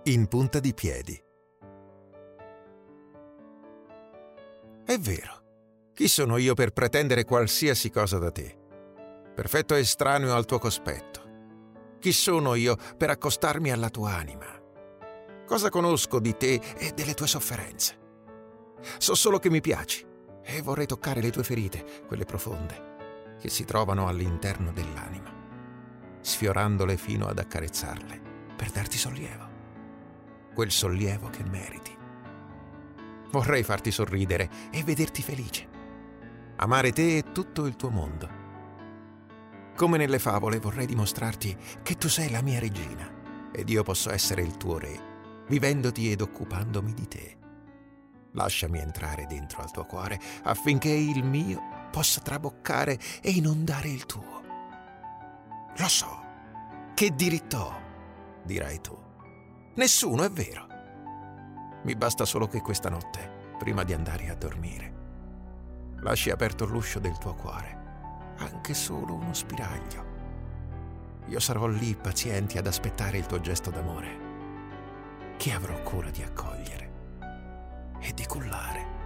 In punta di piedi. È vero. Chi sono io per pretendere qualsiasi cosa da te? Perfetto estraneo al tuo cospetto. Chi sono io per accostarmi alla tua anima? Cosa conosco di te e delle tue sofferenze? So solo che mi piaci e vorrei toccare le tue ferite, quelle profonde, che si trovano all'interno dell'anima, sfiorandole fino ad accarezzarle per darti sollievo. Quel sollievo che meriti. Vorrei farti sorridere e vederti felice. Amare te e tutto il tuo mondo. Come nelle favole vorrei dimostrarti che tu sei la mia regina ed io posso essere il tuo re, vivendoti ed occupandomi di te. Lasciami entrare dentro al tuo cuore affinché il mio possa traboccare e inondare il tuo. Lo so, che diritto ho, dirai tu. Nessuno, è vero. Mi basta solo che questa notte, prima di andare a dormire, lasci aperto l'uscio del tuo cuore, anche solo uno spiraglio. Io sarò lì paziente ad aspettare il tuo gesto d'amore, che avrò cura di accogliere e di cullare.